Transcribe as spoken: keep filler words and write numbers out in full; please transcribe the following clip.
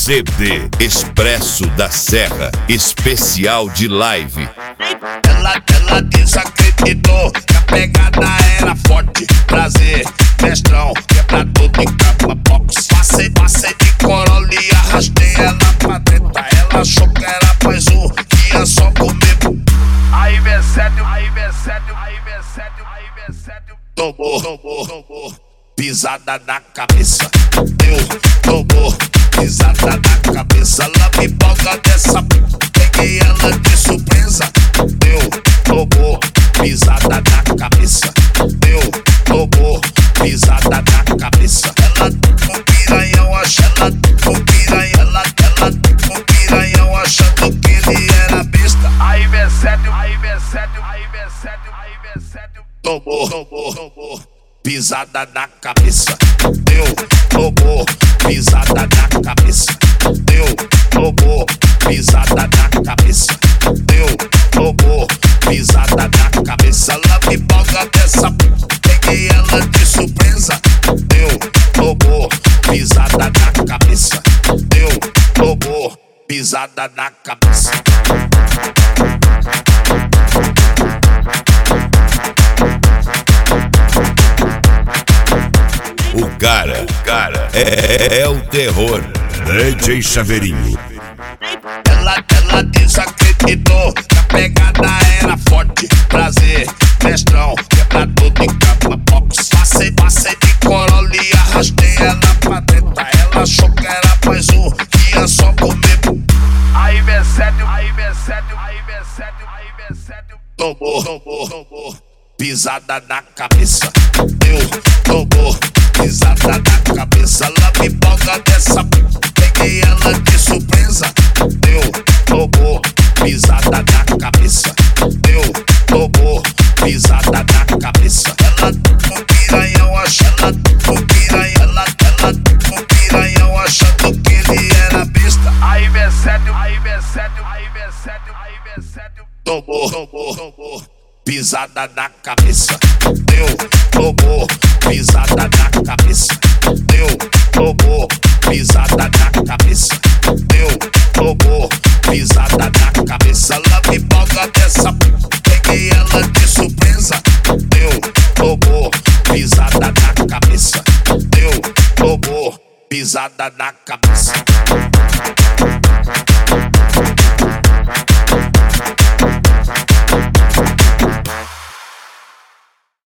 C D Expresso da Serra, especial de live. Ela, ela desacreditou que a pegada era forte. Prazer, mestrão, quebra tudo em capa box. Passei, passei de Corolla e arrastei ela pra treta. Ela achou que era mais um, que ia só comer. Aí vem sério, aí vem sério, aí vem sério, aí vem sério. Tomou, tomou, tomou, pisada na cabeça. Deu, tomou, pisada na cabeça. Ela me empolga dessa p... Peguei ela de surpresa. Deu, tomou, pisada na cabeça. Deu, tomou, pisada na cabeça. Ela com piranhão, acha ela com piranha. Ela, ela com piranhão, achando que ele era besta. Aí vem sério, aí vem sério, aí vem sério, aí vem sério. Tomou, tomou, tomou, pisada na cabeça. Deu, tomou, pisada na cabeça. Deu, tomou, pisada na cabeça. Deu, tomou, pisada na cabeça. Ela me empolga dessa p... Peguei ela de surpresa. Deu, tomou, pisada na cabeça. Deu, tomou, pisada na cabeça. O cara, o cara é, é o terror. D J Chaveirinho. Ela, ela desacreditou que a pegada era forte. Prazer, mestrão, quebra tudo em capa box. Passei, passei de Corolla e arrastei ela pra treta. Ela achou que era mais um, que ia só comer. Aí vem sério, aí vem sério, aí vem sério, aí vem sério. Tomou, tomou, tomou, pisada na cabeça. Deu, tomou, pisada na cabeça. Ela me empolga dessa p... Peguei ela de surpresa. Deu, tomou, pisada na cabeça. Deu, tomou, pisada na cabeça. Ela com piranhão, acha ela com piranha. Ela, ela com piranhão, achando que ele era besta. Aí vem sério, aí vem sério, aí vem sério, aí vem sério. Tomou, tomou, tomou, pisada na cabeça. Deu, tomou, pisada na cabeça. Deu, tomou, pisada na cabeça. Deu, tomou, pisada na cabeça. Ela me empolga dessa p... Peguei ela de surpresa. Deu, tomou, pisada na cabeça. Deu, tomou, pisada na cabeça.